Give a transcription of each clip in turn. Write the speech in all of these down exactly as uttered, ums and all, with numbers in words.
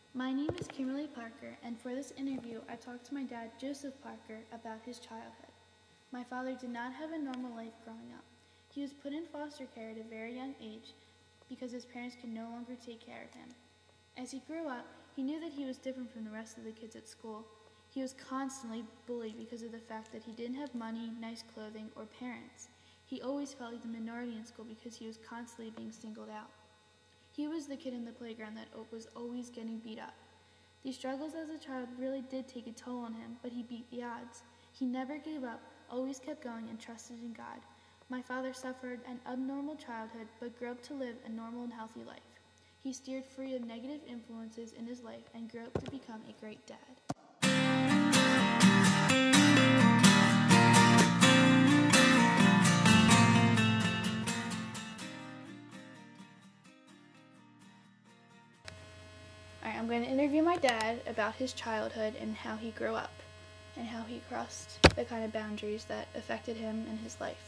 My name is Kimberly Parker, and for this interview, I talked to my dad, Joseph Parker, about his childhood. My father did not have a normal life growing up. He was put in foster care at a very young age because his parents could no longer take care of him. As he grew up, he knew that he was different from the rest of the kids at school. He was constantly bullied because of the fact that he didn't have money, nice clothing, or parents. He always felt like the minority in school because he was constantly being singled out. He was the kid in the playground that was always getting beat up. These struggles as a child really did take a toll on him, but he beat the odds. He never gave up, always kept going, and trusted in God. My father suffered an abnormal childhood, but grew up to live a normal and healthy life. He steered free of negative influences in his life and grew up to become a great dad. Alright, I'm going to interview my dad about his childhood and how he grew up and how he crossed the kind of boundaries that affected him in his life.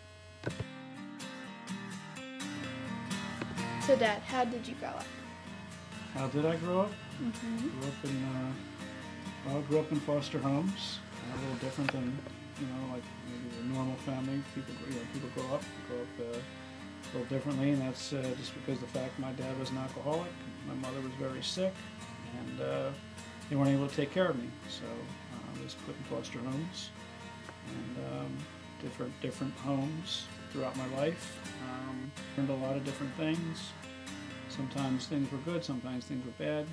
So Dad, how did you grow up? How did I grow up? Mm-hmm. Grew up in, uh, well, I grew up in foster homes. Uh, a little different than, you know, like maybe a normal family. People, you know, people grow up, grow up uh, a little differently, and that's uh, just because the fact my dad was an alcoholic, my mother was very sick, and uh, they weren't able to take care of me. So uh, I was put in foster homes, and um, different different homes throughout my life. Um, learned a lot of different things. Sometimes things were good, sometimes things were bad.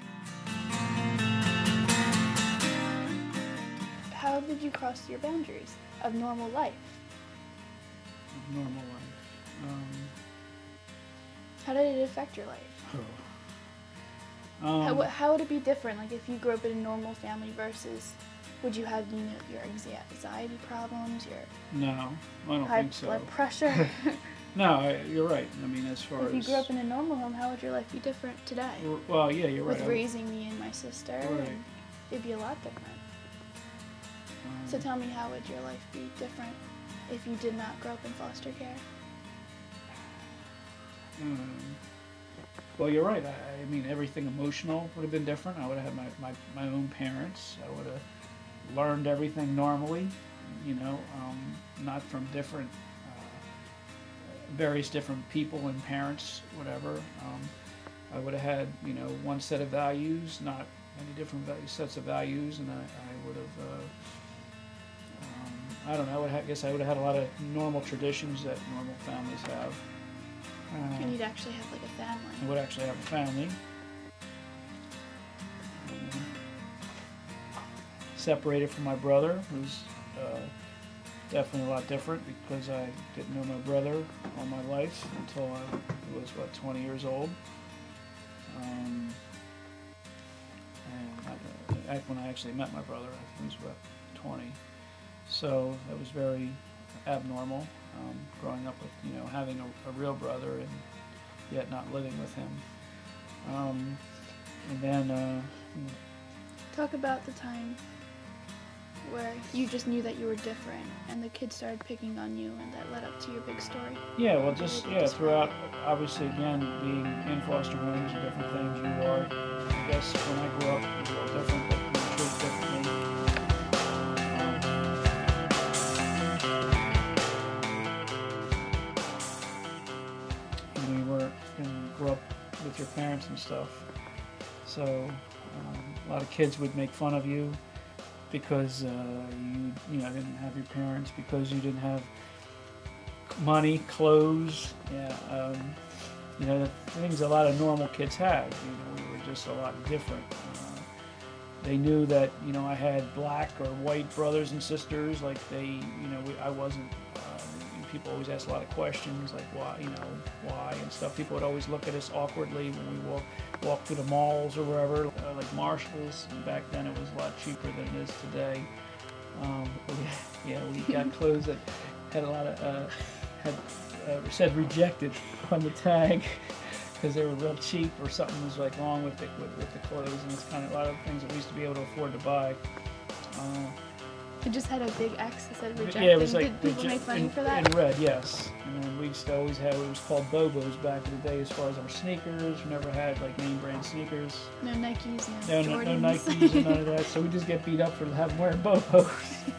How did you cross your boundaries of normal life? Of normal life. Um, How did it affect your life? oh. Um, How, how would it be different, like if you grew up in a normal family versus, would you have, you know, your anxiety problems, your no, I don't high think so. blood pressure? No, I, you're right. I mean, as far If you as grew up in a normal home, how would your life be different today? well, yeah, you're right. With I- raising me and my sister, Right. and it'd be a lot different. um, So tell me, how would your life be different if you did not grow up in foster care? Um, well, you're right. I, I mean, everything emotional would have been different. I would have had my, my, my own parents. I would have learned everything normally, you know, um, not from different, uh, various different people and parents, whatever. Um, I would have had, you know, one set of values, not many different value, sets of values, and I, I would have, uh, um, I don't know, I, would have, I guess I would have had a lot of normal traditions that normal families have. Uh, And you'd actually have like a I family. would actually have a family. Um, separated from my brother, who's uh, definitely a lot different because I didn't know my brother all my life until I was, what, twenty years old. Um, and I, when I actually met my brother, I think he was about twenty. So that was very abnormal, um, growing up with, you know, having a, a real brother and yet not living with him. Um, and then, uh, Talk about the time where you just knew that you were different and the kids started picking on you, and that led up to your big story. yeah, well, just, yeah, throughout, obviously, again, being in foster homes and different things, you are, I guess, when I grew up, you were all different, but you were treated differently. Um, we were, and grew up with your parents and stuff, so um, a lot of kids would make fun of you because uh, you, you know, didn't have your parents, because you didn't have money, clothes, yeah, um, you know, the things a lot of normal kids have. You know, we were just a lot different. Uh, they knew that, you know, I had black or white brothers and sisters. Like they, you know, we, I wasn't. Uh, people always ask a lot of questions, like why, you know, why and stuff. People would always look at us awkwardly when we walk walk through the malls or wherever, uh, like Marshalls. And back then, it was a lot cheaper than it is today. Um, we, yeah, we got clothes that had a lot of. Uh, had uh, said rejected on the tag because they were real cheap, or something was like wrong with it with, with the clothes, and it's kind of a lot of things that we used to be able to afford to buy. Uh, It just had a big X that said rejecting. Yeah, it was like Did people reje- make fun of you in, for that? in red, yes. And then we used to always have, it was called Bobos back in the day as far as our sneakers. We never had like name brand sneakers. No Nikes, No, no, no, Jordans. no Nikes and none of that. So we just get beat up for having wearing Bobos.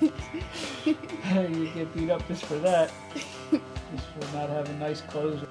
You get beat up just for that. Just for not having nice clothes.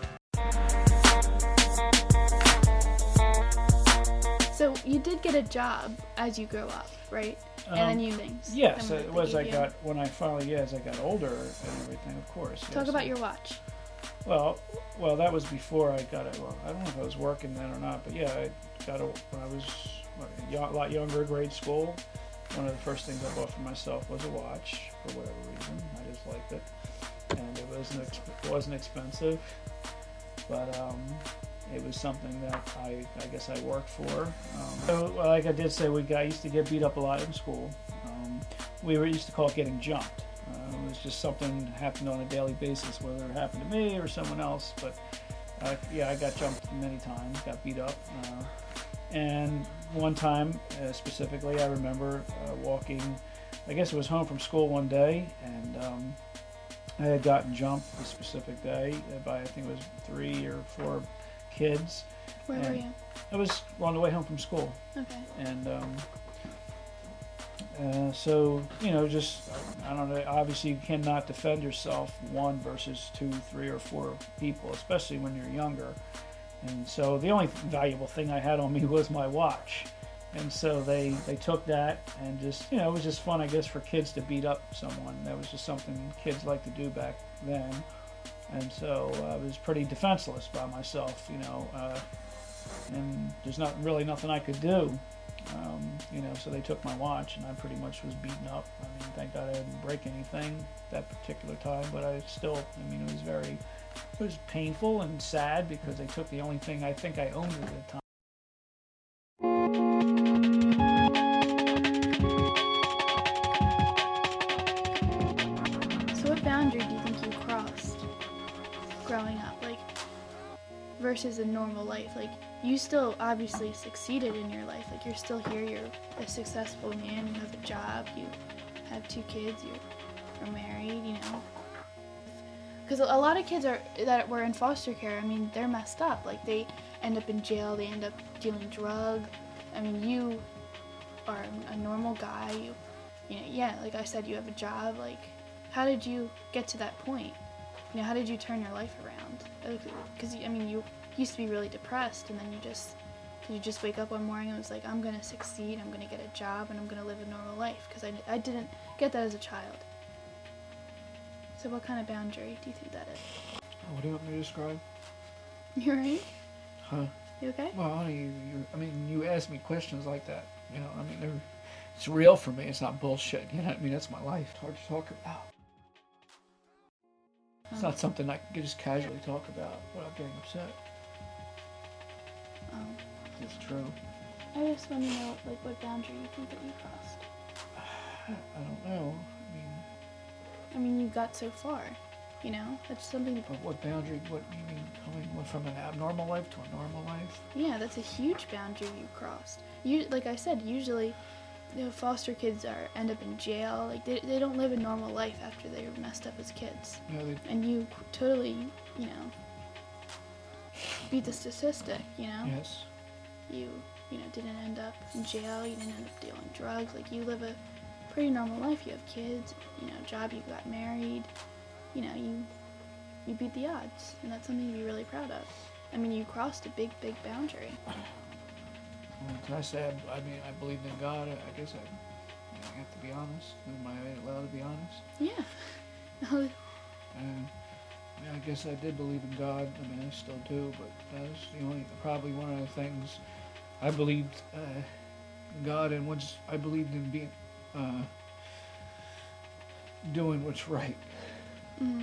So you did get a job as you grow up, right? Um, and then you things. Yes, then it what was. they I gave you. got when I finally, yeah, as I got older and everything. Of course. Talk yes. about your watch. Well, well, that was before I got it. Well, I don't know if I was working then or not, but yeah, I got it when I was what, a lot younger, grade school. One of the first things I bought for myself was a watch for whatever reason. I just liked it, and it wasn't exp- it wasn't expensive, but um, it was something that I, I guess I worked for. Um, so, well, like I did say, we got used to get beat up a lot in school. Um, we were used to call it getting jumped. Uh, it was just something that happened on a daily basis, whether it happened to me or someone else. But uh, yeah, I got jumped many times, got beat up. Uh, and one time uh, specifically, I remember uh, walking, I guess it was home from school one day, and um, I had gotten jumped a specific day by, I think it was three or four kids. Where and were you? I was on the way home from school. Okay. And um, uh, so, you know, just, I don't know, obviously you cannot defend yourself one versus two, three, or four people, especially when you're younger. And so the only valuable thing I had on me was my watch. And so they, they took that and just, you know, it was just fun, I guess, for kids to beat up someone. That was just something kids liked to do back then. And so uh, I was pretty defenseless by myself, you know, uh, and there's not really nothing I could do. Um, you know, so they took my watch, and I pretty much was beaten up. I mean, thank God I didn't break anything that particular time, but I still, I mean, it was very, it was painful and sad because they took the only thing I think I owned at the time. So what boundary do you think you crossed growing up, like, versus a normal life? Like, you still obviously succeeded in your life. Like, you're still here, you're a successful man, you have a job, you have two kids, you are married, you know. Because a lot of kids are that were in foster care, I mean, they're messed up. Like, they end up in jail, they end up dealing drugs. I mean, you are a normal guy. You, you know, yeah, like I said, you have a job. Like, how did you get to that point? You know, how did you turn your life around? Because, I mean, you used to be really depressed, and then you just, did you just wake up one morning and was like, I'm going to succeed, I'm going to get a job, and I'm going to live a normal life? Because I, I didn't get that as a child. So what kind of boundary do you think that is? What do you want me to describe? You alright? Huh? You okay? Well, honey, you, you, I mean, you ask me questions like that, you know, I mean, they're, it's real for me, it's not bullshit, you know what I mean, that's my life, it's hard to talk about. It's Um, not something I can just casually talk about without getting upset. um, It's true. I just want to know, like, what boundary you think that you crossed. I don't know, I mean, I mean, you got so far, you know? That's something, but what boundary, what you mean, coming from an abnormal life to a normal life? yeah, that's a huge boundary you crossed. You, like I said, usually, you know, foster kids are end up in jail. Like, they, they don't live a normal life after they're messed up as kids. You know, they, And you totally, you know, beat the statistic, you know? yes. You, you know, didn't end up in jail, you didn't end up dealing drugs. Like, you live a pretty normal life. You have kids, you know, job, you got married, you know, you you beat the odds, and that's something to be really proud of. I mean, you crossed a big, big boundary. Well, can I say, I, I mean, I believed in God, I, I guess I, I have to be honest. Am I allowed to be honest? Yeah. And yeah, I guess I did believe in God. I mean, I still do, but that's the only, probably one of the things I believed uh, in God, and once I believed in being, uh, doing what's right. Mm-hmm.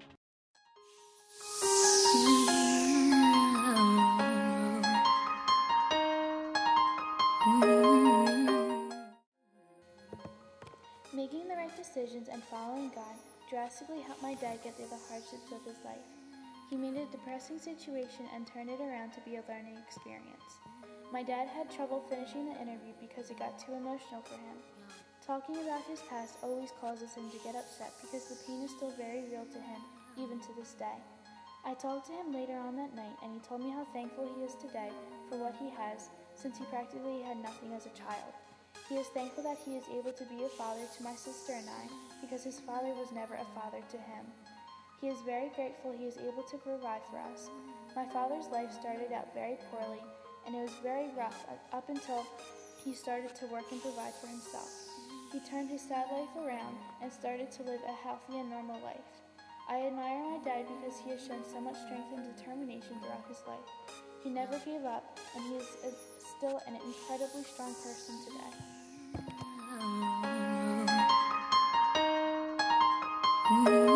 Making the right decisions and following God drastically helped my dad get through the hardships of his life. He made a depressing situation and turned it around to be a learning experience. My dad had trouble finishing the interview because it got too emotional for him. Talking about his past always causes him to get upset because the pain is still very real to him, even to this day. I talked to him later on that night, and he told me how thankful he is today for what he has, since he practically had nothing as a child. He is thankful that he is able to be a father to my sister and I, because his father was never a father to him. He is very grateful he is able to provide for us. My father's life started out very poorly, and it was very rough up until he started to work and provide for himself. He turned his sad life around and started to live a healthy and normal life. I admire my dad because he has shown so much strength and determination throughout his life. He never gave up, and he is a, still an incredibly strong person today. Mm-hmm.